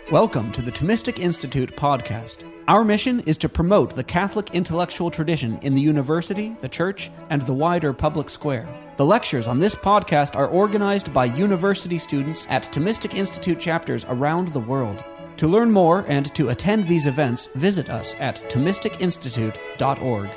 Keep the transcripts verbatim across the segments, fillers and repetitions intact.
Welcome to the Thomistic Institute podcast. Our mission is to promote the Catholic intellectual tradition in the university, the church, and the wider public square. The lectures on this podcast are organized by university students at Thomistic Institute chapters around the world. To learn more and to attend these events, visit us at thomistic institute dot org.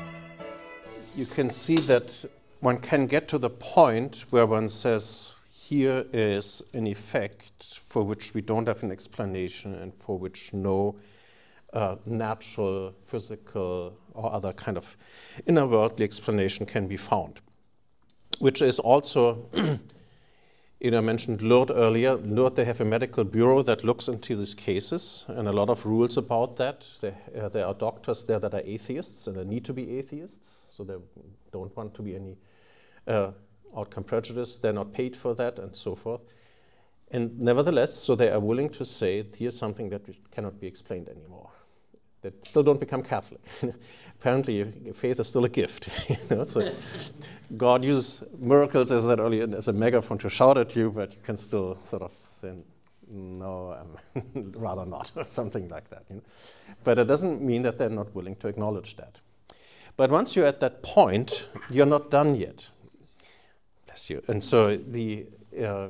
You can see that one can get to the point where one says, here is an effect for which we don't have an explanation and for which no uh, natural, physical, or other kind of inner worldly explanation can be found. Which is also, you know, I mentioned Lourdes earlier. Lourdes, they have a medical bureau that looks into these cases and a lot of rules about that. There, uh, there are doctors there that are atheists and they need to be atheists, so they don't want to be any uh, outcome prejudice. They're not paid for that and so forth. And nevertheless, so they are willing to say, here's something that cannot be explained anymore. They still don't become Catholic. Apparently, faith is still a gift. You know? So God uses miracles, as I said earlier, as a megaphone to shout at you, but you can still sort of say, no, um, rather not, or something like that. You know? But it doesn't mean that they're not willing to acknowledge that. But once you're at that point, you're not done yet. Bless you. And so the uh,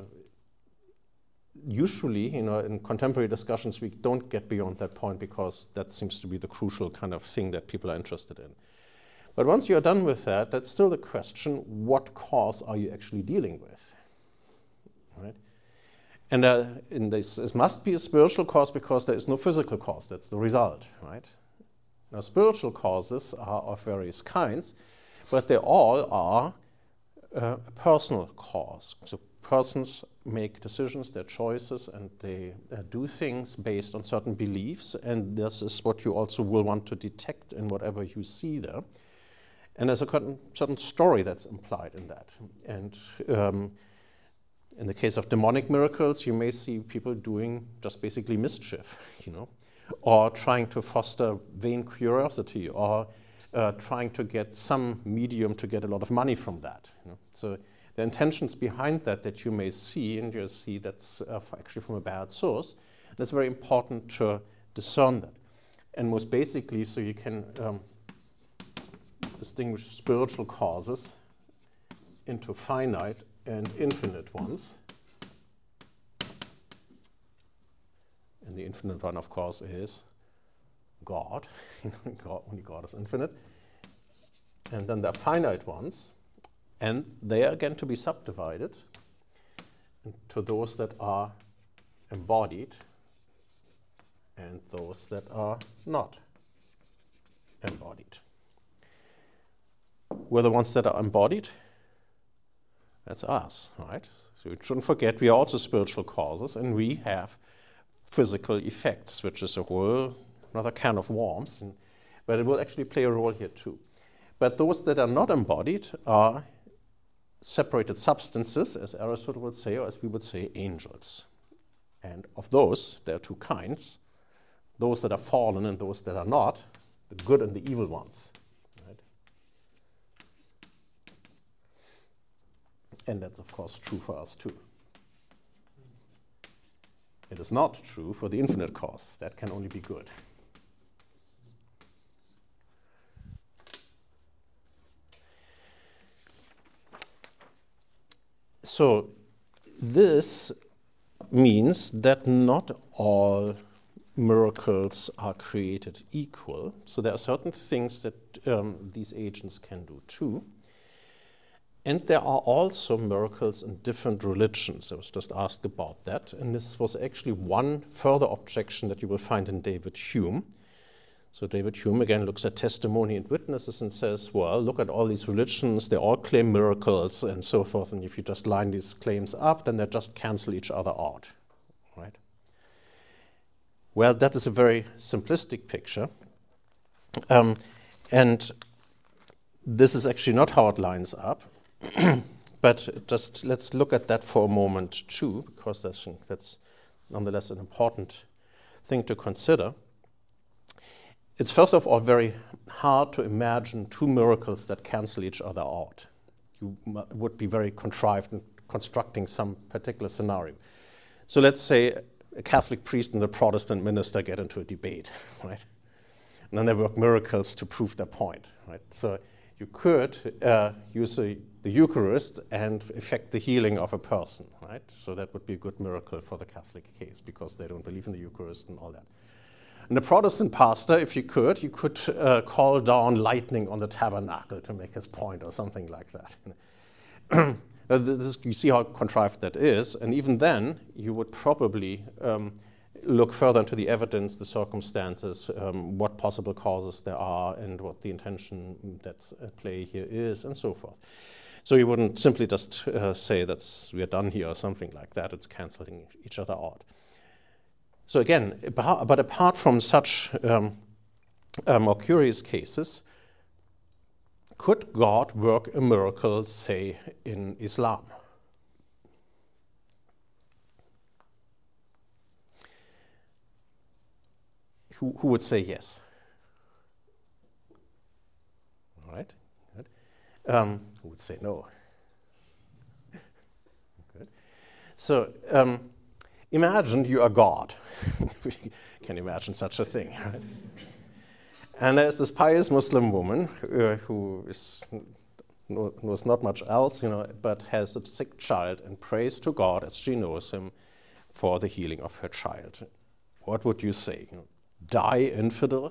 usually, you know, in contemporary discussions, we don't get beyond that point because that seems to be the crucial kind of thing that people are interested in. But once you're done with that, that's still the question, what cause are you actually dealing with? Right? And uh, in this, this must be a spiritual cause because there is no physical cause. That's the result, right? Now, spiritual causes are of various kinds, but they all are uh, a personal cause. So persons make decisions, their choices, and they uh, do things based on certain beliefs, and this is what you also will want to detect in whatever you see there. And there's a certain story that's implied in that. And um, in the case of demonic miracles, you may see people doing just basically mischief, you know, or trying to foster vain curiosity, or uh, trying to get some medium to get a lot of money from that. You know? So the intentions behind that that you may see, and you see that's uh, actually from a bad source, it's very important to discern that. And most basically, so you can um, distinguish spiritual causes into finite and infinite ones. And the infinite one, of course, is God. God. Only God is infinite. And then there are finite ones. And they are again to be subdivided into those that are embodied and those that are not embodied. We're the ones that are embodied. That's us, right? So we shouldn't forget we are also spiritual causes, and we have physical effects, which is a whole another can of worms. And, but it will actually play a role here too. But those that are not embodied are separated substances, as Aristotle would say, or as we would say, angels. And of those, there are two kinds, those that are fallen and those that are not, the good and the evil ones. Right? And that's, of course, true for us, too. It is not true for the infinite cause. That can only be good. So this means that not all miracles are created equal. So there are certain things that um, these agents can do too. And there are also miracles in different religions. I was just asked about that. And this was actually one further objection that you will find in David Hume. So David Hume again looks at testimony and witnesses and says, well, look at all these religions, they all claim miracles and so forth, and if you just line these claims up, then they just cancel each other out, right? Well, that is a very simplistic picture. Um, and this is actually not how it lines up, but just let's look at that for a moment too, because I think that's nonetheless an important thing to consider. It's first of all very hard to imagine two miracles that cancel each other out. You m- would be very contrived in constructing some particular scenario. So let's say a Catholic priest and a Protestant minister get into a debate, right? And then they work miracles to prove their point, right? So you could uh, use a, the Eucharist and effect the healing of a person, right? So that would be a good miracle for the Catholic case because they don't believe in the Eucharist and all that. And the Protestant pastor, if you could, you could uh, call down lightning on the tabernacle to make his point or something like that. this is, you see how contrived that is, and even then, you would probably um, look further into the evidence, the circumstances, um, what possible causes there are, and what the intention that's at play here is, and so forth. So you wouldn't simply just uh, say that's we're done here or something like that. It's canceling each other out. So again, but apart from such um, uh, more curious cases, could God work a miracle, say, in Islam? Who, who would say yes? All right, good. Um, who would say no? Good. So um, imagine you are God. We can imagine such a thing, right? And there's this pious Muslim woman uh, who is, knows not much else, you know, but has a sick child and prays to God as she knows him for the healing of her child. What would you say? You know, die, infidel?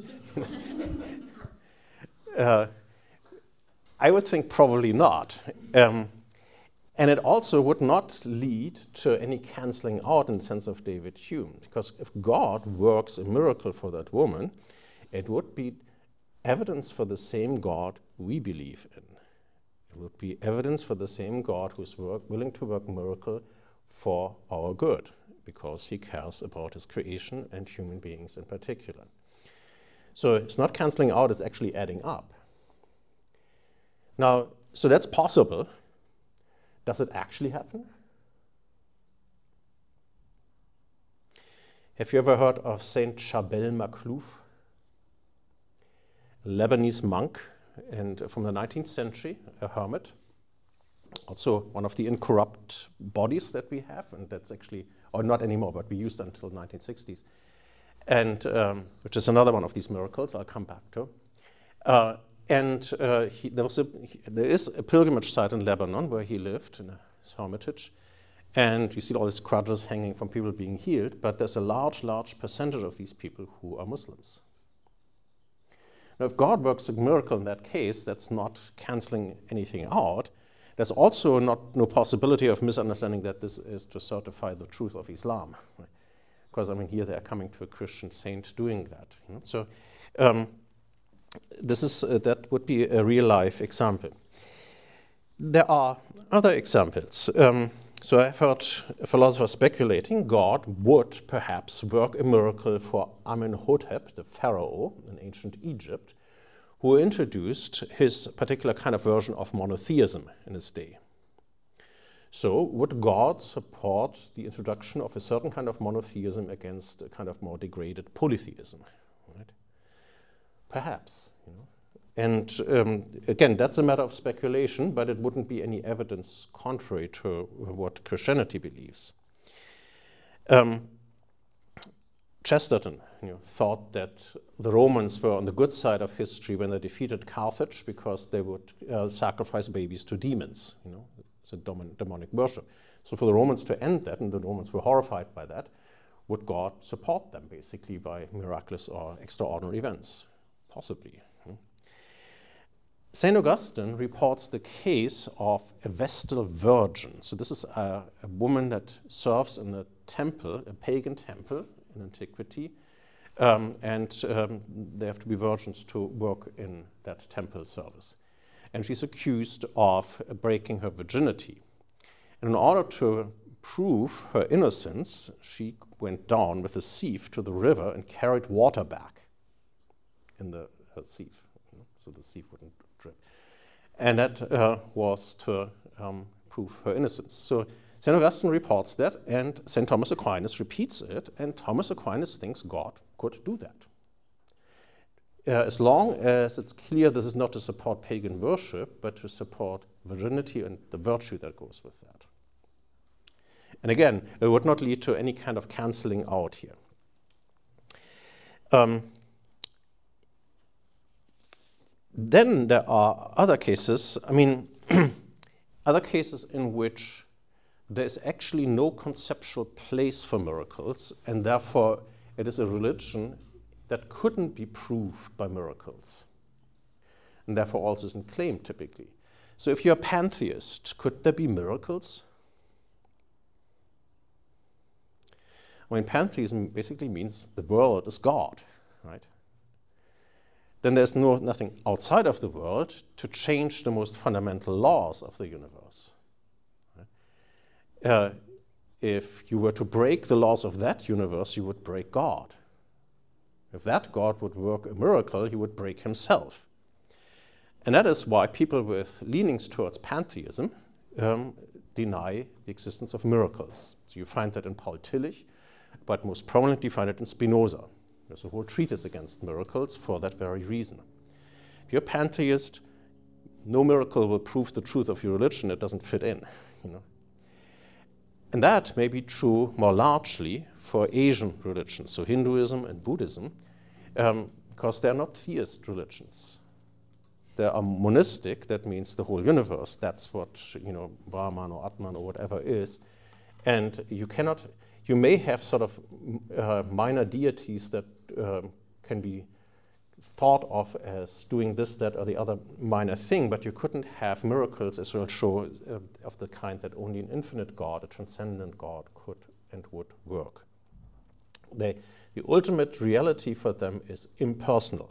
uh, I would think probably not. Um, and it also would not lead to any cancelling out in the sense of David Hume, because if God works a miracle for that woman, it would be evidence for the same God we believe in. It would be evidence for the same God who's work, willing to work a miracle for our good, because he cares about his creation and human beings in particular. So it's not cancelling out, it's actually adding up. Now, so that's possible. Does it actually happen? Have you ever heard of Saint Chabel Makhlouf? Lebanese monk, and from the nineteenth century, a hermit, also one of the incorrupt bodies that we have, and that's actually, or not anymore, but we used until the nineteen sixties, and um, which is another one of these miracles I'll come back to. Uh, and uh, he, there, was a, he, there is a pilgrimage site in Lebanon where he lived in a hermitage, and you see all these crutches hanging from people being healed, but there's a large, large percentage of these people who are Muslims. Now, if God works a miracle in that case, that's not cancelling anything out. There's also not no possibility of misunderstanding that this is to certify the truth of Islam, right? Because I mean, here they are coming to a Christian saint doing that. You know? So um, this is uh, that would be a real life example. There are other examples. Um, so I've heard a philosopher speculating God would perhaps work a miracle for Amenhotep, the pharaoh in ancient Egypt, who introduced his particular kind of version of monotheism in his day. So would God support the introduction of a certain kind of monotheism against a kind of more degraded polytheism? Right? Perhaps. You know? And um, again, that's a matter of speculation, but it wouldn't be any evidence contrary to what Christianity believes. Um, Chesterton you know, thought that the Romans were on the good side of history when they defeated Carthage because they would uh, sacrifice babies to demons. You know, it's a demonic worship. So for the Romans to end that, and the Romans were horrified by that, would God support them basically by miraculous or extraordinary events? Possibly. Saint Augustine reports the case of a Vestal Virgin. So this is a, a woman that serves in a temple, a pagan temple in antiquity, um, and um, they have to be virgins to work in that temple service. And she's accused of breaking her virginity. And in order to prove her innocence, she went down with a sieve to the river and carried water back in the her sieve, you know, so the sieve wouldn't drip. And that uh, was to um, prove her innocence. So Saint Augustine reports that, and Saint Thomas Aquinas repeats it, and Thomas Aquinas thinks God could do that. Uh, as long as it's clear this is not to support pagan worship, but to support virginity and the virtue that goes with that. And again, it would not lead to any kind of cancelling out here. Um, then there are other cases, I mean, other cases in which there is actually no conceptual place for miracles, and therefore it is a religion that couldn't be proved by miracles, and therefore also isn't claimed typically. So if you're a pantheist, could there be miracles? I mean, pantheism basically means the world is God, right? Then there's no, nothing outside of the world to change the most fundamental laws of the universe. Right? Uh, if you were to break the laws of that universe, you would break God. If that God would work a miracle, he would break himself. And that is why people with leanings towards pantheism um, deny the existence of miracles. So you find that in Paul Tillich, but most prominently you find it in Spinoza. There's a whole treatise against miracles for that very reason. If you're a pantheist, no miracle will prove the truth of your religion. It doesn't fit in, you know. And that may be true more largely for Asian religions, so Hinduism and Buddhism, um, because they are not theist religions. They are monistic, that means the whole universe. That's what, you know, Brahman or Atman or whatever is. And you cannot, you may have sort of uh, minor deities that um, can be thought of as doing this, that, or the other minor thing, but you couldn't have miracles, as we'll show, uh, of the kind that only an infinite God, a transcendent God, could and would work. They, the ultimate reality for them is impersonal.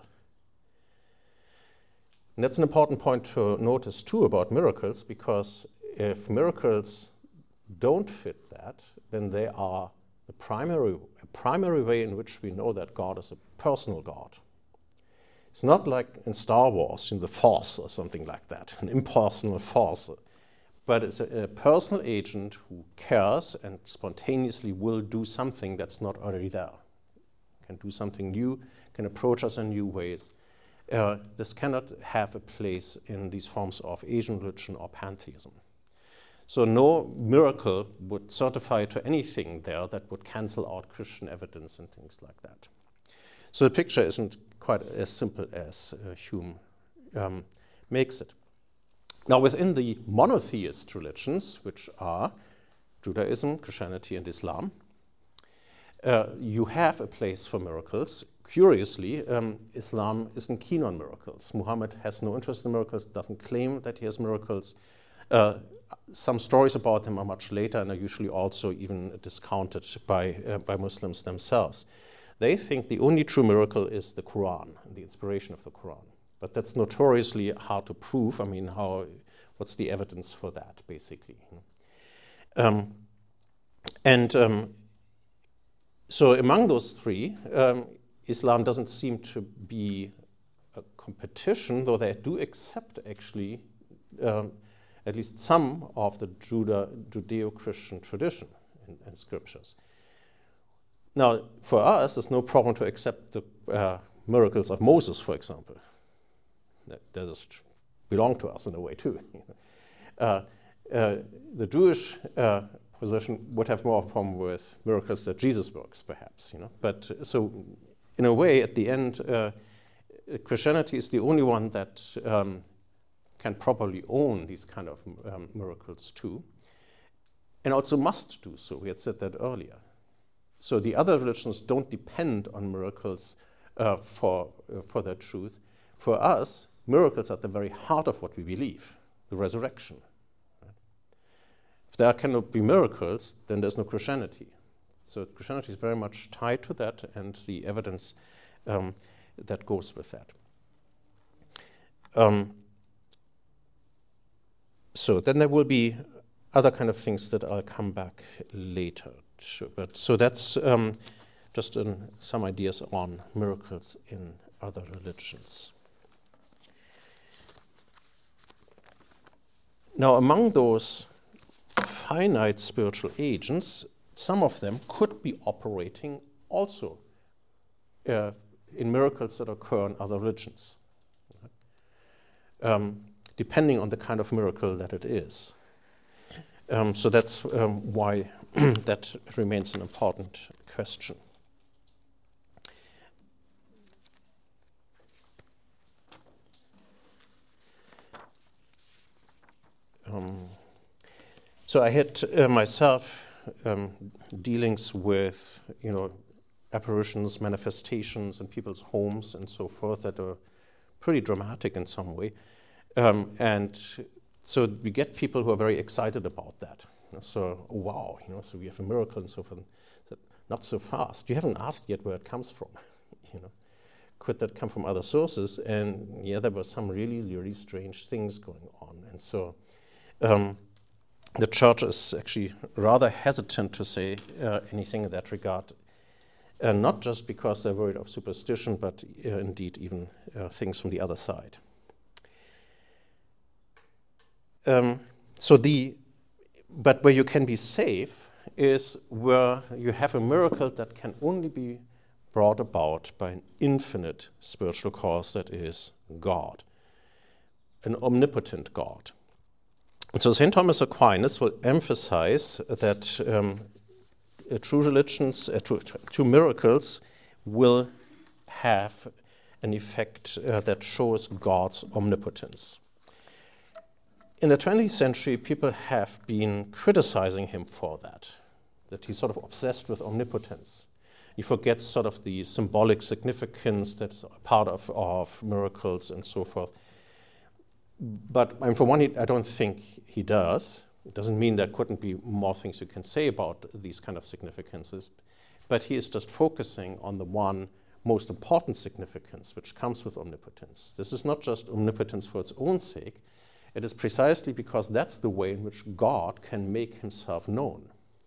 And that's an important point to notice too about miracles, because if miracles don't fit that, then they are the primary, a primary way in which we know that God is a personal God. It's not like in Star Wars, in the Force or something like that, an impersonal force, but it's a, a personal agent who cares and spontaneously will do something that's not already there. Can do something new, can approach us in new ways. Uh, this cannot have a place in these forms of Asian religion or pantheism. So no miracle would certify to anything there that would cancel out Christian evidence and things like that. So the picture isn't quite as simple as uh, Hume um, makes it. Now within the monotheist religions, which are Judaism, Christianity, and Islam, uh, you have a place for miracles. Curiously, um, Islam isn't keen on miracles. Muhammad has no interest in miracles, doesn't claim that he has miracles. Uh, some stories about him are much later and are usually also even discounted by, uh, by Muslims themselves. They think the only true miracle is the Quran and the inspiration of the Quran. But that's notoriously hard to prove. I mean, how? What's the evidence for that, basically? Um, and um, so among those three, um, Islam doesn't seem to be a competition, though they do accept actually um, at least some of the Juda, Judeo-Christian tradition and, and scriptures. Now, for us, there's no problem to accept the uh, miracles of Moses, for example. That, that just belong to us in a way, too. uh, uh, the Jewish uh, position would have more of a problem with miracles that Jesus works, perhaps. You know. But uh, so, in a way, at the end, uh, Christianity is the only one that um, can properly own these kind of um, miracles, too, and also must do so. We had said that earlier. So the other religions don't depend on miracles uh, for, uh, for their truth. For us, miracles are at the very heart of what we believe, the resurrection. Right? If there cannot be miracles, then there's no Christianity. So Christianity is very much tied to that and the evidence um, that goes with that. Um, so then there will be other kind of things that I'll come back later. But so that's um, just um, some ideas on miracles in other religions. Now, among those finite spiritual agents, some of them could be operating also uh, in miracles that occur in other religions, um, depending on the kind of miracle that it is. Um, so that's um, why that remains an important question. Um, so I had uh, myself um, dealings with, you know, apparitions, manifestations in people's homes and so forth that are pretty dramatic in some way. Um, and so we get people who are very excited about that. So, oh, wow, you know, so we have a miracle and so forth. So, not so fast. You haven't asked yet where it comes from. You know, could that come from other sources? And yeah, there were some really, really strange things going on. And so um, the church is actually rather hesitant to say uh, anything in that regard. Uh, not just because they're worried of superstition, but uh, indeed even uh, things from the other side. Um, so the, but where you can be safe is where you have a miracle that can only be brought about by an infinite spiritual cause that is God, an omnipotent God. And so Saint Thomas Aquinas will emphasize that um, Uh, true religions, uh, true, true miracles will have an effect uh, that shows God's omnipotence. In the twentieth century, people have been criticizing him for that, that he's sort of obsessed with omnipotence. He forgets sort of the symbolic significance that's part of, of miracles and so forth. But I mean, for one, he, I don't think he does. It doesn't mean there couldn't be more things you can say about these kind of significances, but he is just focusing on the one most important significance which comes with omnipotence. This is not just omnipotence for its own sake, it is precisely because that's the way in which God can make himself known,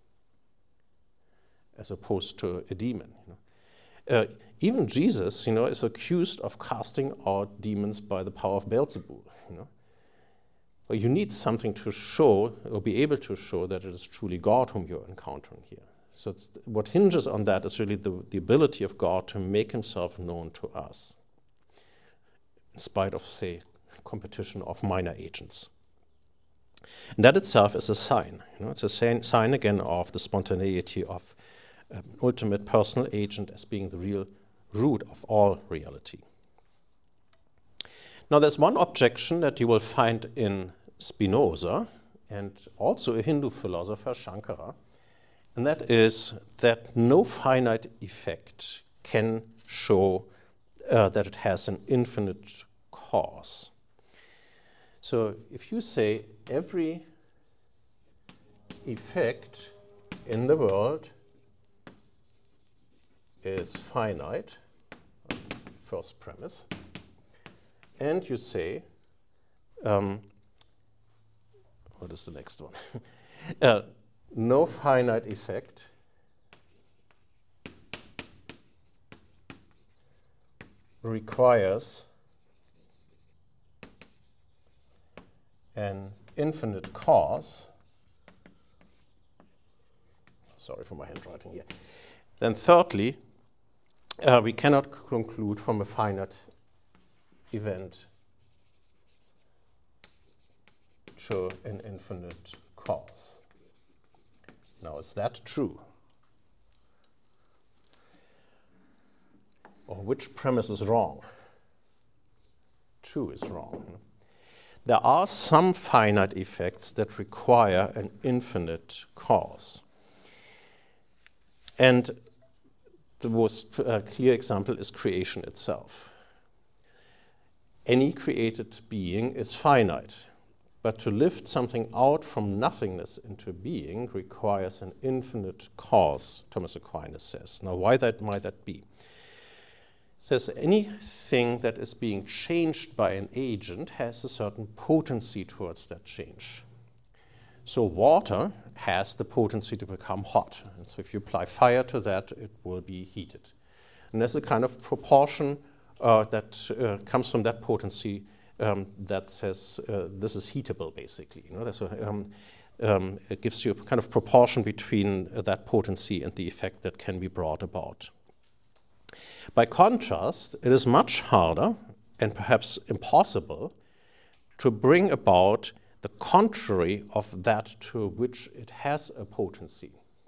as opposed to a demon. You know. Uh, even Jesus, you know, is accused of casting out demons by the power of Beelzebul. You know. Well, you need something to show, or be able to show, that it is truly God whom you're encountering here. So it's th- what hinges on that is really the, the ability of God to make himself known to us, in spite of, say, competition of minor agents. And that itself is a sign. You know, it's a sign, sign again of the spontaneity of um, ultimate personal agent as being the real root of all reality. Now, there's one objection that you will find in Spinoza and also a Hindu philosopher, Shankara, and that is that no finite effect can show uh, that it has an infinite cause. So if you say every effect in the world is finite, first premise, and you say, um, what is the next one? uh, no finite effect requires an infinite cause. Sorry for my handwriting here. Then thirdly, uh, we cannot conclude from a finite event to an infinite cause. Now, is that true? Or which premise is wrong? Two is wrong. There are some finite effects that require an infinite cause. And the most uh, clear example is creation itself. Any created being is finite, but to lift something out from nothingness into being requires an infinite cause, Thomas Aquinas says. Now, why that might that be? Says anything that is being changed by an agent has a certain potency towards that change. So water has the potency to become hot. And so if you apply fire to that, it will be heated. And there's a kind of proportion uh, that uh, comes from that potency um, that says uh, this is heatable, basically. You know, there's a, um, um, it gives you a kind of proportion between uh, that potency and the effect that can be brought about. By contrast, it is much harder and perhaps impossible to bring about the contrary of that to which it has a potency.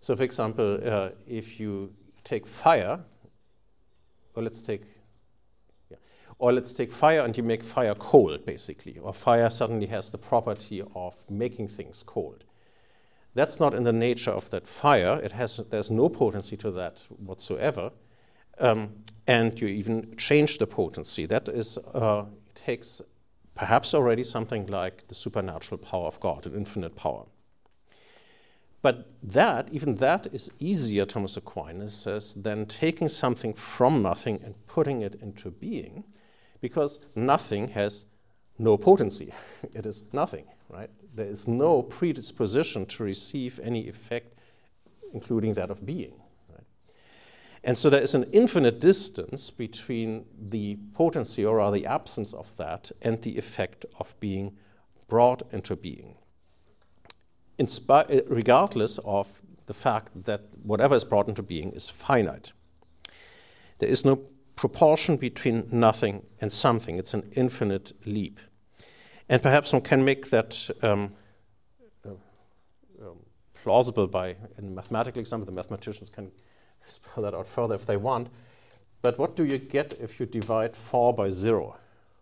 So for example, uh, if you take fire, or let's take, yeah, or let's take fire and you make fire cold, basically, or fire suddenly has the property of making things cold. That's not in the nature of that fire. It has, there's no potency to that whatsoever. Um, and you even change the potency. That is, uh, takes perhaps already something like the supernatural power of God, an infinite power. But that, even that is easier, Thomas Aquinas says, than taking something from nothing and putting it into being, because nothing has no potency. It is nothing, right? There is no predisposition to receive any effect, including that of being. Right? And so there is an infinite distance between the potency, or rather the absence of that, and the effect of being brought into being. In spi- regardless of the fact that whatever is brought into being is finite. There is no proportion between nothing and something. It's an infinite leap. And perhaps one can make that um, uh, um, plausible by, in a mathematical example, the mathematicians can spell that out further if they want. But what do you get if you divide four by zero?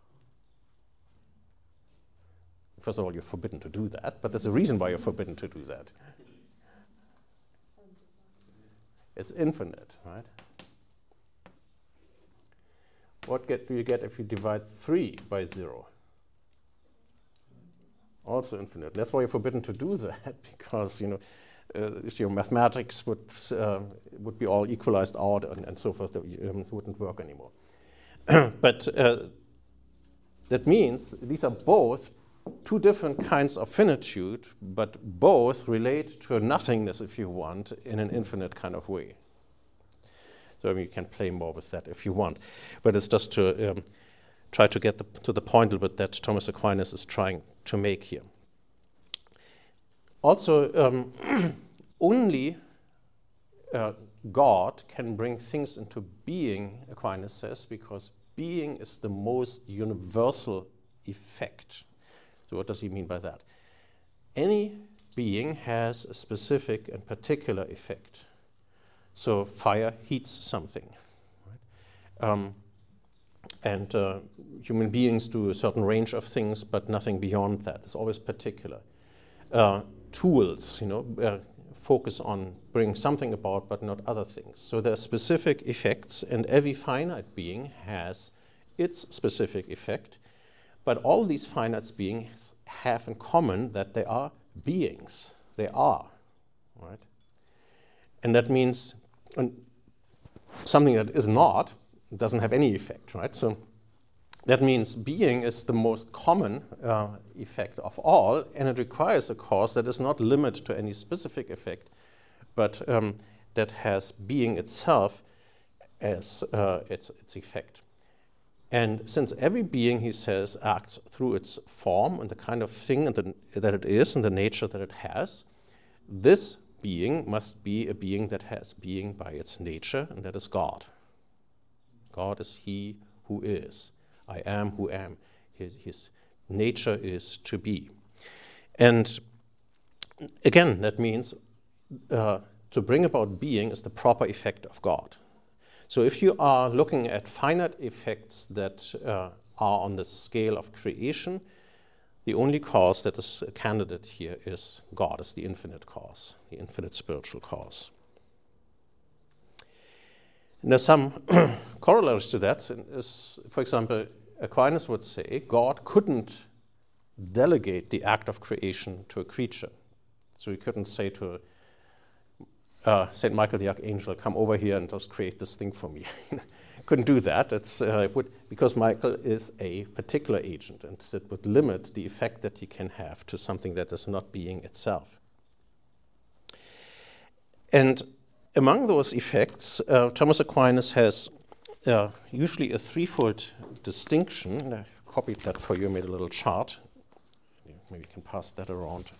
First of all, you're forbidden to do that, but there's a reason why you're forbidden to do that. It's infinite, right? What get, do you get if you divide three by zero? Also infinite. That's why you're forbidden to do that, because you know, uh, your mathematics would uh, would be all equalized out and, and so forth. That um, wouldn't work anymore. But uh, that means these are both two different kinds of finitude, but both relate to a nothingness, if you want, in an infinite kind of way. So I mean, you can play more with that if you want, but it's just to um, try to get the, to the point a little bit that Thomas Aquinas is trying to make here. Also, um, only uh, God can bring things into being, Aquinas says, because being is the most universal effect. So what does he mean by that? Any being has a specific and particular effect. So fire heats something. Right? Um, and uh, human beings do a certain range of things, but nothing beyond that. It's always particular. Uh, tools, you know, uh, focus on bringing something about, but not other things. So there are specific effects, and every finite being has its specific effect. But all these finite beings have in common that they are beings. They are, right? And that means and something that is not doesn't have any effect, right? So that means being is the most common uh, effect of all, and it requires a cause that is not limited to any specific effect, but um, that has being itself as uh, its, its effect. And since every being, he says, acts through its form and the kind of thing and the, that it is and the nature that it has, this being must be a being that has being by its nature, and that is God. God is he who is. I am who am. His, his nature is to be. And again, that means uh, to bring about being is the proper effect of God. So if you are looking at finite effects that uh, are on the scale of creation, the only cause that is a candidate here is God, is the infinite cause, the infinite spiritual cause. And there's some corollaries to that. Is, for example, Aquinas would say God couldn't delegate the act of creation to a creature. So he couldn't say to uh, Saint Michael the Archangel, come over here and just create this thing for me. Couldn't do that. It's, uh, it would, because Michael is a particular agent, and it would limit the effect that he can have to something that is not being itself. And among those effects, uh, Thomas Aquinas has uh, usually a threefold distinction. I copied that for you, made a little chart. Maybe you can pass that around.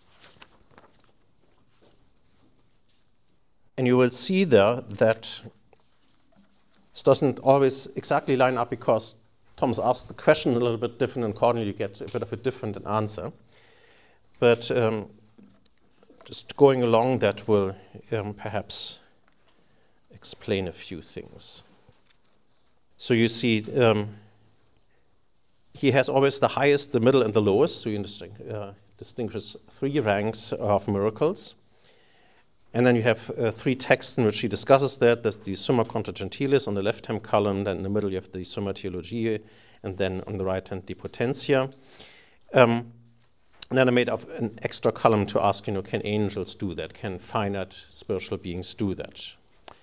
And you will see there that it doesn't always exactly line up, because Thomas asks the question a little bit different, and accordingly you get a bit of a different answer. But um, just going along that will um, perhaps explain a few things. So you see, um, he has always the highest, the middle, and the lowest. So you uh, distinguishes three ranks of miracles. And then you have uh, three texts in which he discusses that. There's the Summa Contra Gentiles on the left-hand column. Then in the middle you have the Summa Theologiae. And then on the right-hand, the Potentia. Um, and then I made up an extra column to ask, you know, can angels do that? Can finite spiritual beings do that?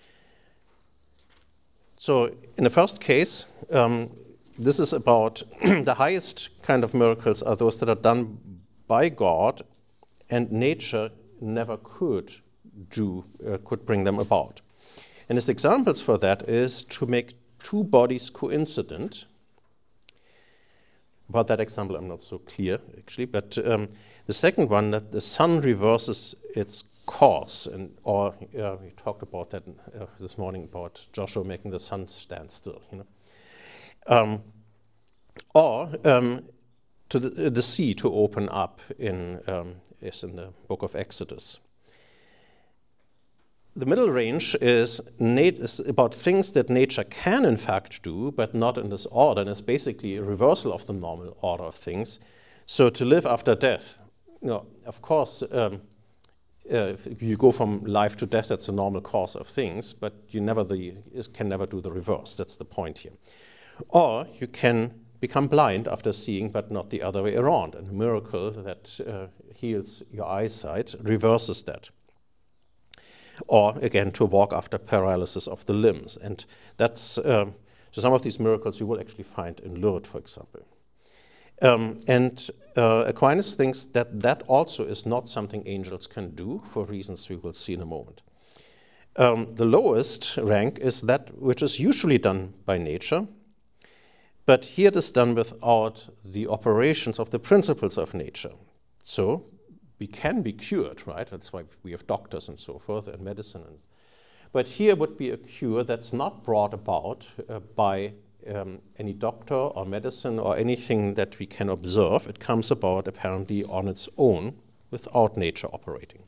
So in the first case, um, this is about the highest kind of miracles are those that are done by God, and nature never could do, uh, could bring them about. And his examples for that is to make two bodies coincident. About that example, I'm not so clear, actually, but um, the second one, that the sun reverses its course, and or uh, we talked about that uh, this morning about Joshua making the sun stand still, you know, um, or um, to the, uh, the sea to open up in um, is in the book of Exodus. The middle range is, nat- is about things that nature can in fact do, but not in this order, and it's basically a reversal of the normal order of things. So to live after death, you know, of course, um, uh, if you go from life to death, that's a normal course of things, but you never the, can never do the reverse. That's the point here. Or you can become blind after seeing, but not the other way around. And a miracle that uh, heals your eyesight reverses that. Or, again, to walk after paralysis of the limbs. And that's, um, so some of these miracles you will actually find in Lourdes, for example. Um, and uh, Aquinas thinks that that also is not something angels can do, for reasons we will see in a moment. Um, the lowest rank is that which is usually done by nature, but here it is done without the operations of the principles of nature. So, we can be cured, right? That's why we have doctors and so forth and medicine. And, but here would be a cure that's not brought about uh, by um, any doctor or medicine or anything that we can observe. It comes about apparently on its own without nature operating.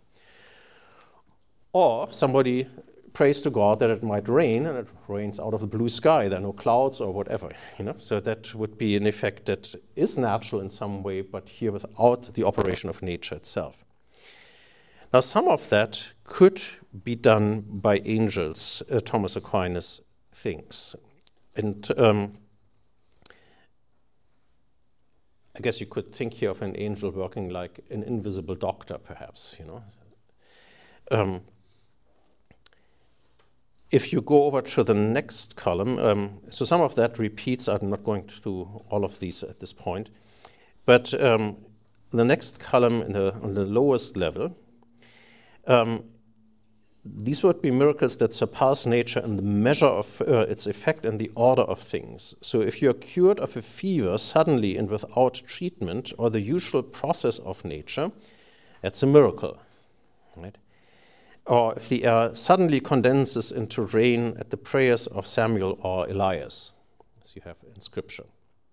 Or somebody prays to God that it might rain, and it rains out of the blue sky. There are no clouds or whatever, you know. So that would be an effect that is natural in some way, but here without the operation of nature itself. Now, some of that could be done by angels, uh, Thomas Aquinas thinks. And um, I guess you could think here of an angel working like an invisible doctor, perhaps, you know. Um, If you go over to the next column, um, so some of that repeats. I'm not going through all of these at this point. But um, the next column in the, on the lowest level, um, these would be miracles that surpass nature in the measure of uh, its effect and the order of things. So if you're cured of a fever suddenly and without treatment or the usual process of nature, that's a miracle, right? Or if the air suddenly condenses into rain at the prayers of Samuel or Elias, as you have in Scripture.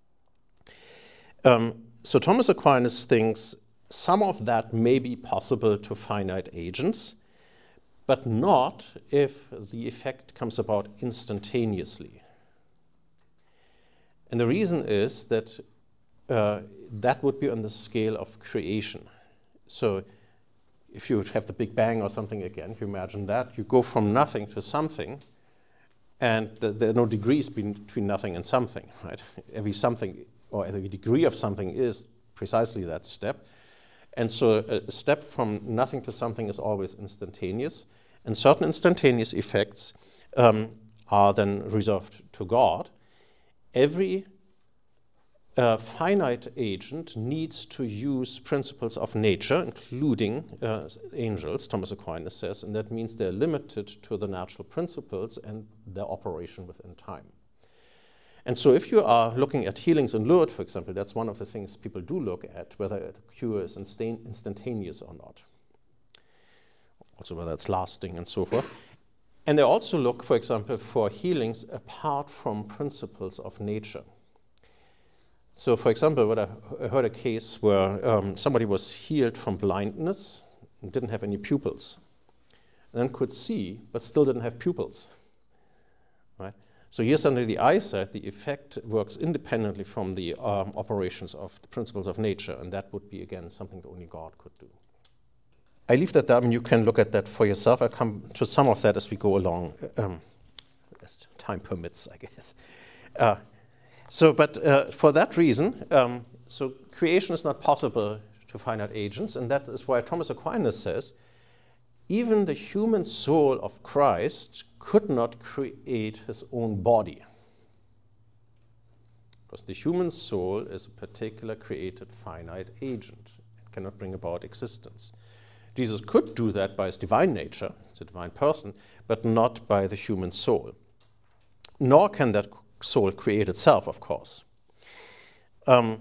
Um, so Thomas Aquinas thinks some of that may be possible to finite agents, but not if the effect comes about instantaneously. And the reason is that uh, that would be on the scale of creation. So if you have the Big Bang or something again, if you imagine that, you go from nothing to something, and th- there are no degrees between nothing and something, right? Every something, or every degree of something is precisely that step. And so a step from nothing to something is always instantaneous, and certain instantaneous effects um, are then reserved to God. Every A finite agent needs to use principles of nature, including uh, angels, Thomas Aquinas says, and that means they're limited to the natural principles and their operation within time. And so if you are looking at healings in Lourdes, for example, that's one of the things people do look at, whether a cure is instan- instantaneous or not. Also whether it's lasting and so forth. And they also look, for example, for healings apart from principles of nature. So, for example, what I heard a case where um, somebody was healed from blindness, and didn't have any pupils, and then could see, but still didn't have pupils. Right? So here's under the eyesight, the effect works independently from the um, operations of the principles of nature, and that would be, again, something that only God could do. I leave that there, and you can look at that for yourself. I'll come to some of that as we go along, um, as time permits, I guess. Uh, so, but uh, for that reason, um, so creation is not possible to finite agents, and that is why Thomas Aquinas says, even the human soul of Christ could not create his own body. Because the human soul is a particular created finite agent. It cannot bring about existence. Jesus could do that by his divine nature, as a divine person, but not by the human soul. Nor can that soul create itself, of course. Um,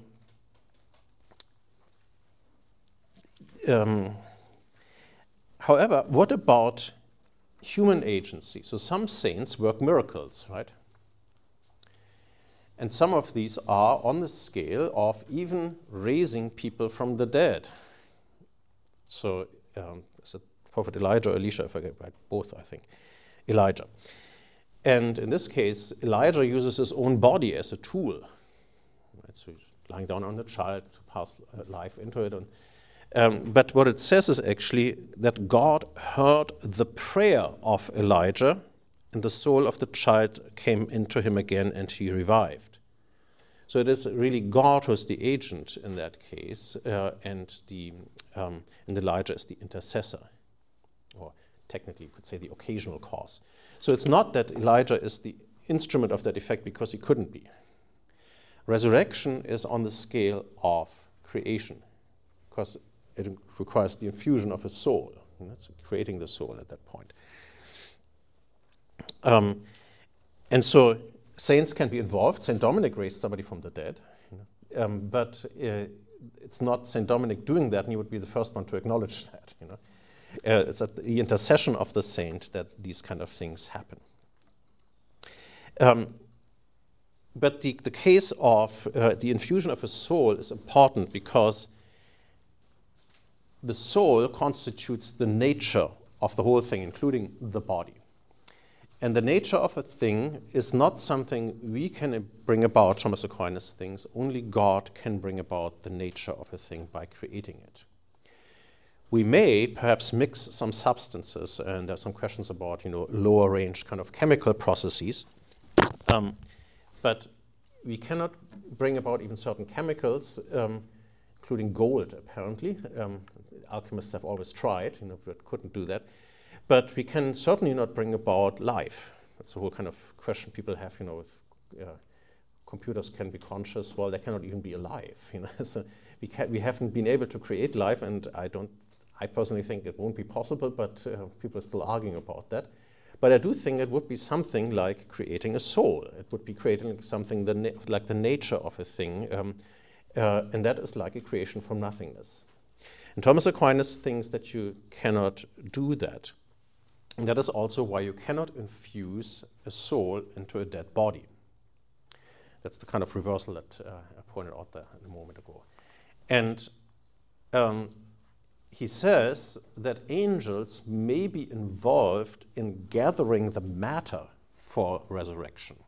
um, However, what about human agency? So some saints work miracles, right? And some of these are on the scale of even raising people from the dead. So um, is it Prophet Elijah or Elisha? I forget, right? Both, I think. Elijah. And in this case, Elijah uses his own body as a tool. Right? So he's lying down on the child to pass life into it. And Um, but what it says is actually that God heard the prayer of Elijah, and the soul of the child came into him again, and he revived. So it is really God who is the agent in that case, uh, and the um, and Elijah is the intercessor, or technically you could say the occasional cause. So it's not that Elijah is the instrument of that effect because he couldn't be. Resurrection is on the scale of creation, because it requires the infusion of a soul. And that's creating the soul at that point. Um, and so saints can be involved. Saint Dominic raised somebody from the dead. You know? um, but uh, it's not Saint Dominic doing that, and he would be the first one to acknowledge that. You know? uh, it's at the intercession of the saint that these kind of things happen. Um, but the, the case of uh, the infusion of a soul is important because the soul constitutes the nature of the whole thing, including the body. And the nature of a thing is not something we can bring about, Thomas Aquinas thinks. Only God can bring about the nature of a thing by creating it. We may perhaps mix some substances, and there's some questions about, you know, lower range kind of chemical processes. Um, but we cannot bring about even certain chemicals, um, including gold, apparently. Um, alchemists have always tried, you know, but couldn't do that. But we can certainly not bring about life. That's the whole kind of question people have, you know, if uh, computers can be conscious, well, they cannot even be alive, you know. So we, can, we haven't been able to create life, and I don't, I personally think it won't be possible, but uh, people are still arguing about that. But I do think it would be something like creating a soul. It would be creating something the na- like the nature of a thing, um, uh, and that is like a creation from nothingness. And Thomas Aquinas thinks that you cannot do that. And that is also why you cannot infuse a soul into a dead body. That's the kind of reversal that uh, I pointed out there a moment ago. And um, he says that angels may be involved in gathering the matter for resurrection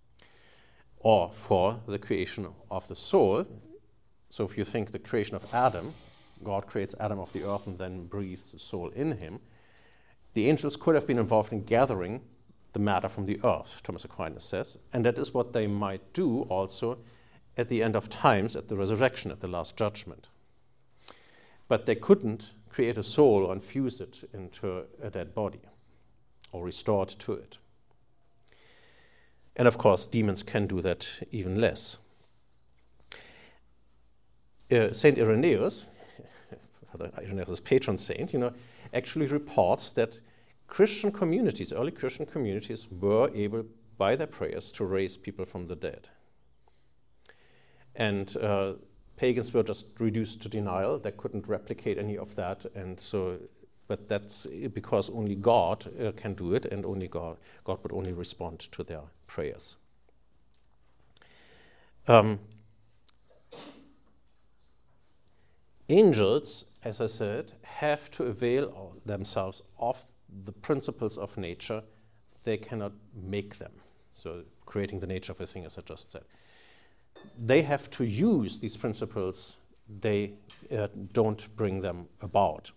or for the creation of the soul. So if you think the creation of Adam, God creates Adam of the earth and then breathes the soul in him, the angels could have been involved in gathering the matter from the earth, Thomas Aquinas says, and that is what they might do also at the end of times, at the resurrection, at the last judgment. But they couldn't create a soul or infuse it into a dead body or restore it to it. And of course, demons can do that even less. Uh, Saint Irenaeus, Irenaeus' patron saint, you know, actually reports that Christian communities, early Christian communities, were able, by their prayers, to raise people from the dead. And uh, pagans were just reduced to denial. They couldn't replicate any of that, and so, but that's because only God uh, can do it, and only God, God would only respond to their prayers. Um, angels as I said, have to avail themselves of the principles of nature. They cannot make them. So creating the nature of a thing, as I just said. They have to use these principles. They uh, don't bring them about.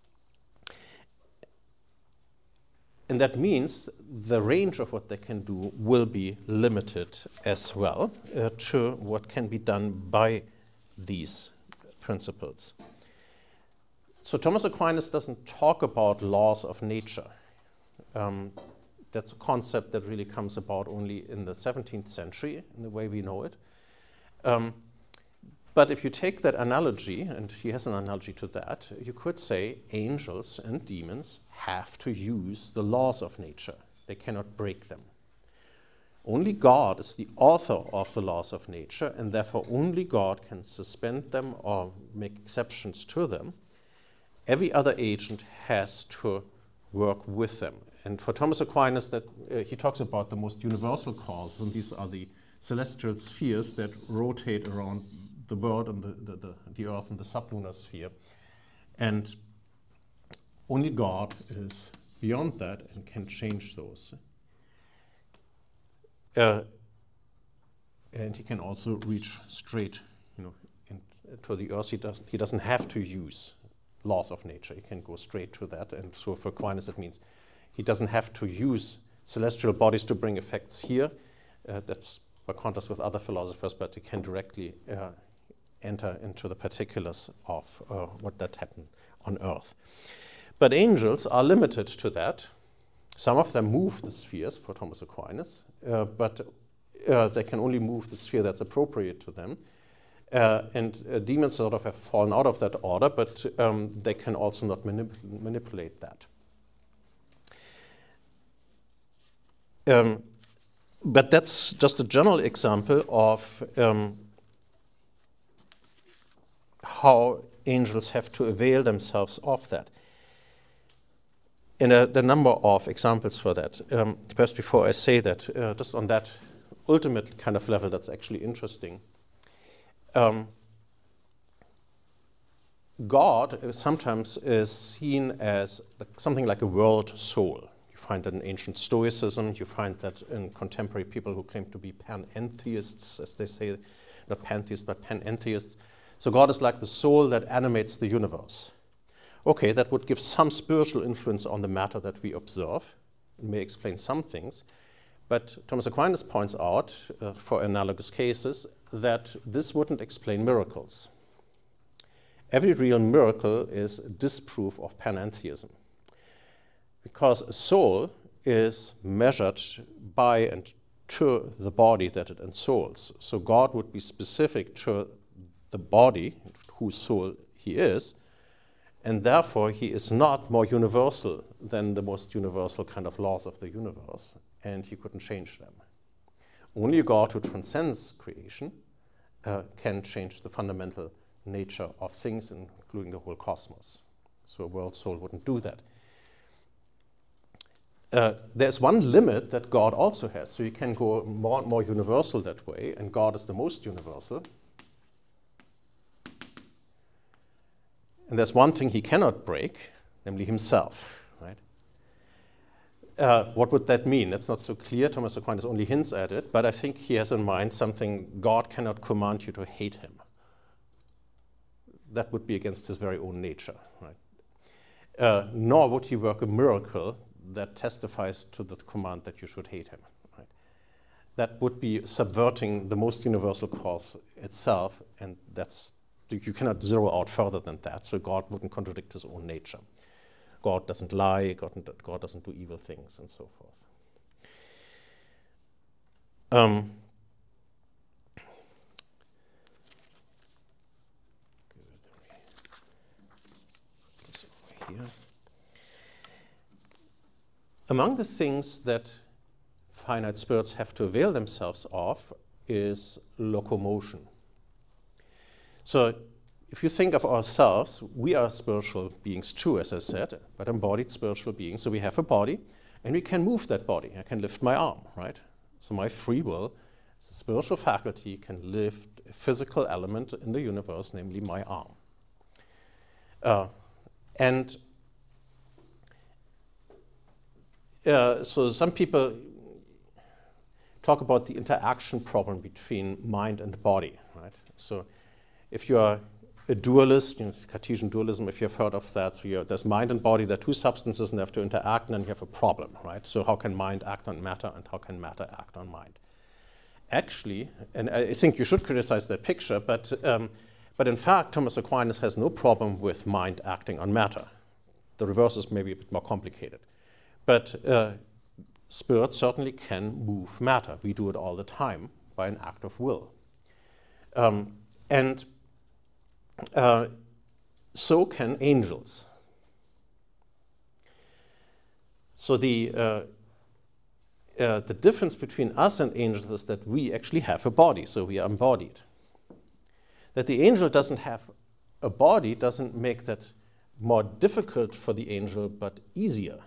And that means the range of what they can do will be limited as well uh, to what can be done by these principles. So Thomas Aquinas doesn't talk about laws of nature. Um, that's a concept that really comes about only in the seventeenth century, in the way we know it. Um, but if you take that analogy, and he has an analogy to that, you could say angels and demons have to use the laws of nature. They cannot break them. Only God is the author of the laws of nature, and therefore only God can suspend them or make exceptions to them. Every other agent has to work with them. And for Thomas Aquinas, that uh, he talks about the most universal causes, and these are the celestial spheres that rotate around the world and the, the, the, the Earth and the sublunar sphere. And only God is beyond that and can change those. Uh, and he can also reach straight, you know, in, to the Earth. He, does, he doesn't have to use laws of nature. He can go straight to that. And so for Aquinas, that means he doesn't have to use celestial bodies to bring effects here. Uh, that's by contrast with other philosophers, but he can directly uh, enter into the particulars of uh, what that happened on Earth. But angels are limited to that. Some of them move the spheres for Thomas Aquinas, uh, but uh, they can only move the sphere that's appropriate to them. Uh, and uh, demons sort of have fallen out of that order, but um, they can also not manip- manipulate that. Um, but that's just a general example of um, how angels have to avail themselves of that. And uh, the number of examples for that. Um, perhaps before I say that, uh, just on that ultimate kind of level that's actually interesting. Um, God sometimes is seen as something like a world soul. You find that in ancient Stoicism, you find that in contemporary people who claim to be panentheists, as they say, not pantheists, but panentheists. So God is like the soul that animates the universe. Okay, that would give some spiritual influence on the matter that we observe. It may explain some things. But Thomas Aquinas points out, uh, for analogous cases, that this wouldn't explain miracles. Every real miracle is a disproof of panentheism. Because a soul is measured by and to the body that it ensouls. So God would be specific to the body, whose soul he is, and therefore he is not more universal than the most universal kind of laws of the universe, and he couldn't change them. Only a God who transcends creation uh, can change the fundamental nature of things, including the whole cosmos. So a world soul wouldn't do that. Uh, there's one limit that God also has, so you can go more and more universal that way, and God is the most universal. And there's one thing he cannot break, namely himself, right? Uh, what would that mean? That's not so clear. Thomas Aquinas only hints at it, but I think he has in mind something: God cannot command you to hate him. That would be against his very own nature, right? Uh, nor would he work a miracle that testifies to the command that you should hate him, right? That would be subverting the most universal cause itself, and that's you cannot zero out further than that, so God wouldn't contradict his own nature. God doesn't lie, God, God doesn't do evil things, and so forth. Um, good. Over here. Among the things that finite spirits have to avail themselves of is locomotion. So if you think of ourselves, we are spiritual beings too, as I said, but embodied spiritual beings. So we have a body, and we can move that body. I can lift my arm, right? So my free will, as a spiritual faculty, can lift a physical element in the universe, namely my arm. Uh, and uh, so some people talk about the interaction problem between mind and body, right? So if you are a dualist, you know, Cartesian dualism, if you've heard of that, so there's mind and body, they're two substances and they have to interact, and then you have a problem, right? So how can mind act on matter, and how can matter act on mind? Actually, and I think you should criticize that picture, but, um, but in fact, Thomas Aquinas has no problem with mind acting on matter. The reverse is maybe a bit more complicated. But uh, spirit certainly can move matter. We do it all the time by an act of will. Um, and uh, so can angels. So the, uh, uh, the difference between us and angels is that we actually have a body, so we are embodied. That the angel doesn't have a body doesn't make that more difficult for the angel, but easier.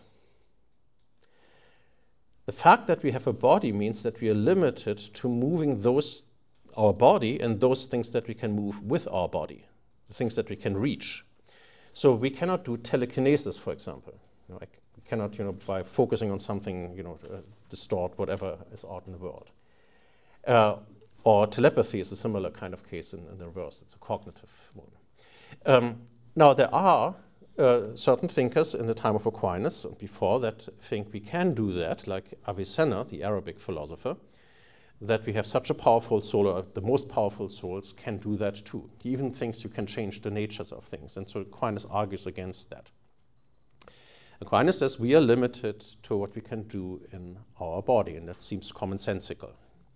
The fact that we have a body means that we are limited to moving those, our body, and those things that we can move with our body, the things that we can reach. So we cannot do telekinesis, for example. You know, I we cannot, you know, by focusing on something, you know, uh, distort whatever is out in the world. Uh, or telepathy is a similar kind of case in, in the reverse. It's a cognitive one. Um, now there are Uh, certain thinkers in the time of Aquinas and before that think we can do that, like Avicenna, the Arabic philosopher, that we have such a powerful soul, or the most powerful souls can do that too. He even thinks you can change the natures of things, and so Aquinas argues against that. Aquinas says we are limited to what we can do in our body, and that seems commonsensical.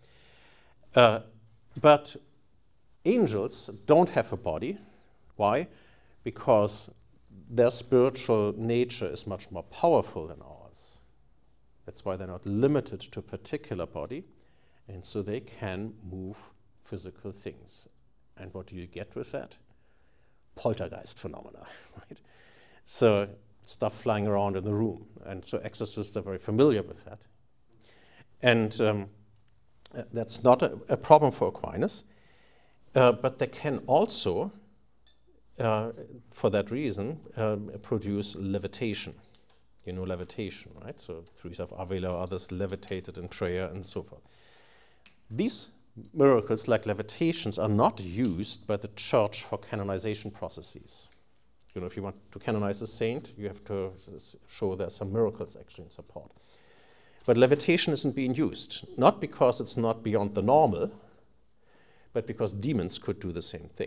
Uh, but angels don't have a body. Why? Because their spiritual nature is much more powerful than ours. That's why they're not limited to a particular body, and so they can move physical things. And what do you get with that? Poltergeist phenomena, right? So stuff flying around in the room, and so exorcists are very familiar with that. And um, that's not a, a problem for Aquinas, uh, but they can also Uh, for that reason, um, produce levitation. You know levitation, right? So Teresa of Avila or others levitated in prayer and so forth. These miracles, like levitations, are not used by the church for canonization processes. You know, if you want to canonize a saint, you have to show there's some miracles actually in support. But levitation isn't being used, not because it's not beyond the normal, but because demons could do the same thing.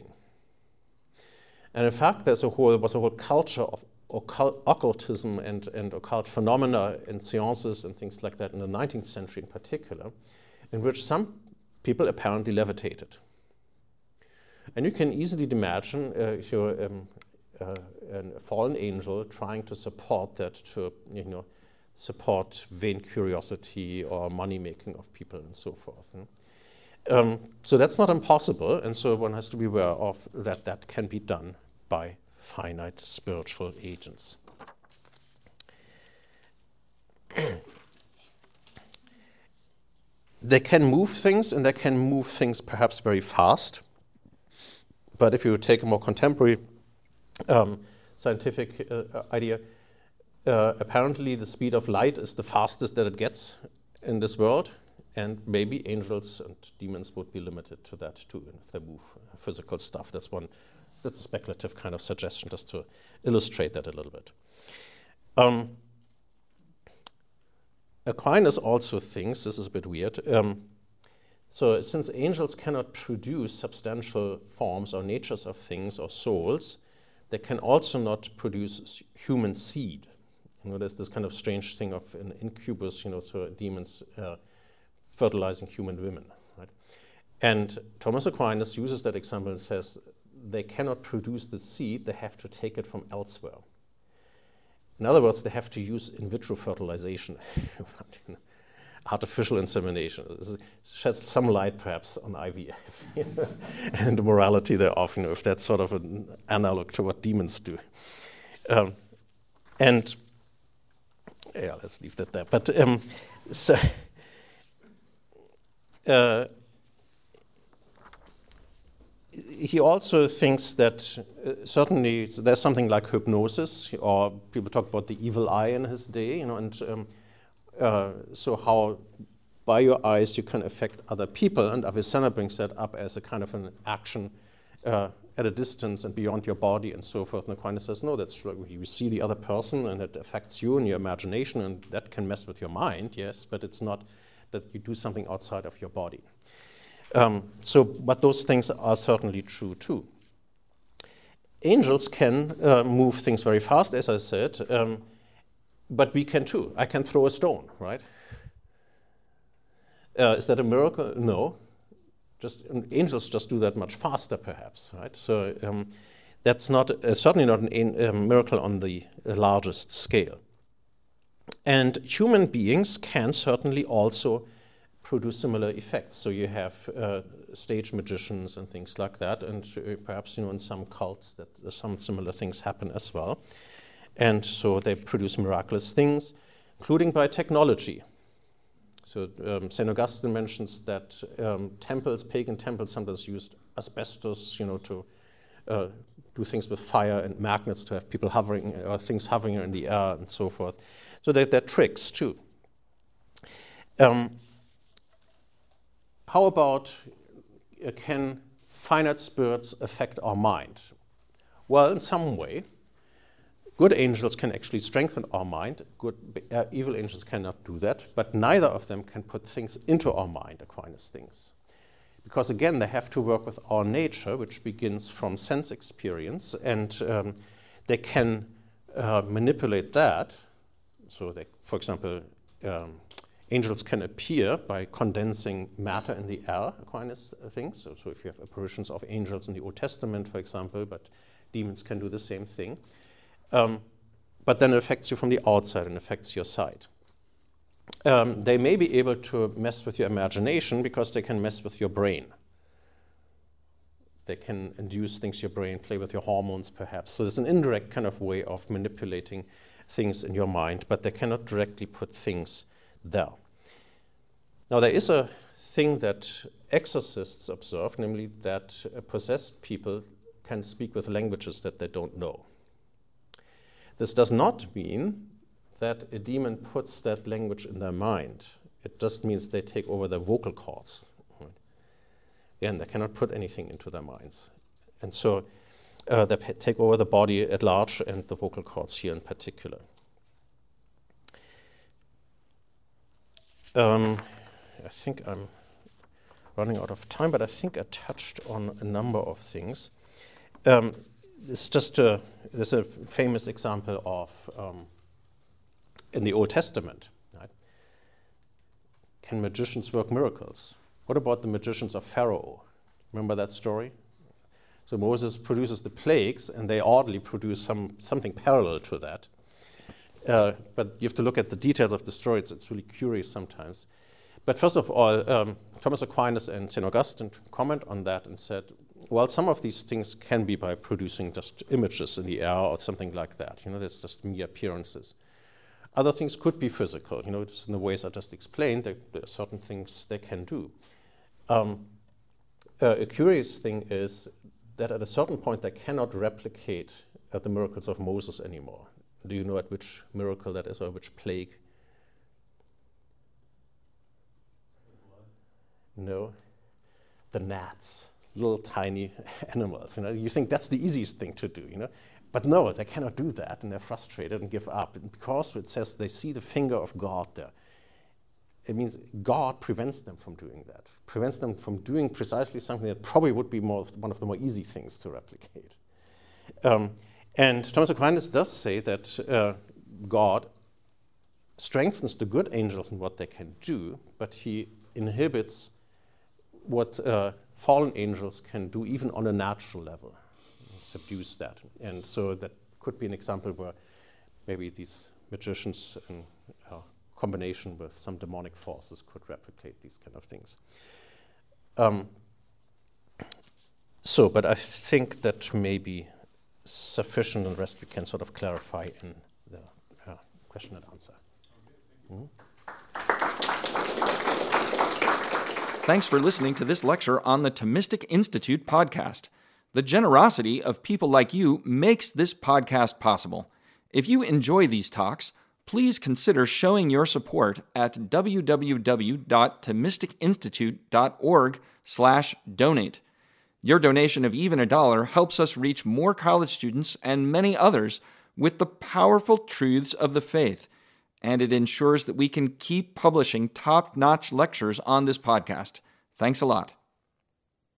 And in fact, there's a whole, was a whole culture of occult, occultism and, and occult phenomena and seances and things like that in the nineteenth century in particular, in which some people apparently levitated. And you can easily imagine uh, if you're um, uh, a fallen angel trying to support that, to you know, support vain curiosity or money making of people and so forth. Hmm? Um, so that's not impossible, and so one has to be aware of that that can be done by finite spiritual agents. They can move things, and they can move things perhaps very fast. But if you take a more contemporary um, scientific uh, idea, uh, apparently the speed of light is the fastest that it gets in this world. And maybe angels and demons would be limited to that too, if they move uh, physical stuff. That's one, that's a speculative kind of suggestion, just to illustrate that a little bit. Um, Aquinas also thinks, this is a bit weird, um, so since angels cannot produce substantial forms or natures of things or souls, they can also not produce human seed. You know, there's this kind of strange thing of an incubus, you know, so demons uh, fertilizing human women, right? And Thomas Aquinas uses that example and says they cannot produce the seed, they have to take it from elsewhere. In other words, they have to use in vitro fertilization, artificial insemination. This sheds some light perhaps on I V F and the morality thereof, you know, if that's sort of an analog to what demons do. Um, and yeah, let's leave that there. But um, so, Uh, he also thinks that uh, certainly there's something like hypnosis, or people talk about the evil eye in his day, you know, and um, uh, so how by your eyes you can affect other people, and Avicenna brings that up as a kind of an action uh, at a distance and beyond your body and so forth. And Aquinas says, no, that's true. You see the other person and it affects you and your imagination, and that can mess with your mind, yes, but it's not that you do something outside of your body. Um, so, but those things are certainly true too. Angels can uh, move things very fast, as I said, um, but we can too. I can throw a stone, right? Uh, is that a miracle? No. Just angels just do that much faster, perhaps, right? So um, that's not uh, certainly not a um, miracle on the uh, largest scale. And human beings can certainly also produce similar effects. So you have uh, stage magicians and things like that, and uh, perhaps you know in some cults that uh, some similar things happen as well. And so they produce miraculous things, including by technology. So um, Saint Augustine mentions that um, temples, pagan temples, sometimes used asbestos, you know, to uh, do things with fire and magnets to have people hovering or things hovering in the air and so forth. So they're, they're tricks too. Um, how about uh, can finite spirits affect our mind? Well, in some way. Good angels can actually strengthen our mind. Good, uh, evil angels cannot do that, but neither of them can put things into our mind, Aquinas thinks. Because again, they have to work with our nature, which begins from sense experience, and um, they can uh, manipulate that. So they, for example, um, angels can appear by condensing matter in the air, Aquinas thinks. So, so if you have apparitions of angels in the Old Testament, for example, but demons can do the same thing. Um, but then it affects you from the outside and affects your sight. Um, they may be able to mess with your imagination because they can mess with your brain. They can induce things in your brain, play with your hormones perhaps. So there's an indirect kind of way of manipulating things in your mind, but they cannot directly put things there. Now there is a thing that exorcists observe, namely that uh, possessed people can speak with languages that they don't know. This does not mean that a demon puts that language in their mind. It just means they take over their vocal cords. Again, they cannot put anything into their minds. And so uh, they p- take over the body at large and the vocal cords here in particular. Um, I think I'm running out of time, but I think I touched on a number of things. Um, It's just a, there's a famous example of um, in the Old Testament. Right? Can magicians work miracles? What about the magicians of Pharaoh? Remember that story? So Moses produces the plagues, and they oddly produce some something parallel to that. Uh, but you have to look at the details of the story. It's, it's really curious sometimes. But first of all, um, Thomas Aquinas and Saint Augustine comment on that and said, well, some of these things can be by producing just images in the air or something like that. You know, that's just mere appearances. Other things could be physical. You know, just in the ways I just explained, there, there are certain things they can do. Um, uh, a curious thing is that at a certain point they cannot replicate uh, the miracles of Moses anymore. Do you know at which miracle that is or which plague? No. The gnats. Little tiny animals. You know, you think that's the easiest thing to do, you know, but no, they cannot do that, and they're frustrated and give up. And because it says they see the finger of God there, it means God prevents them from doing that, prevents them from doing precisely something that probably would be more one of the more easy things to replicate. Um, and Thomas Aquinas does say that uh, God strengthens the good angels in what they can do, but he inhibits what uh, fallen angels can do even on a natural level, subdues that. And so that could be an example where maybe these magicians in uh, combination with some demonic forces could replicate these kind of things. Um, so, but I think that may be sufficient, and the rest we can sort of clarify in the uh, question and answer. Mm-hmm. Thanks for listening to this lecture on the Thomistic Institute podcast. The generosity of people like you makes this podcast possible. If you enjoy these talks, please consider showing your support at w w w dot thomistic institute dot org slash donate. Your donation of even a dollar helps us reach more college students and many others with the powerful truths of the faith, and it ensures that we can keep publishing top-notch lectures on this podcast. Thanks a lot.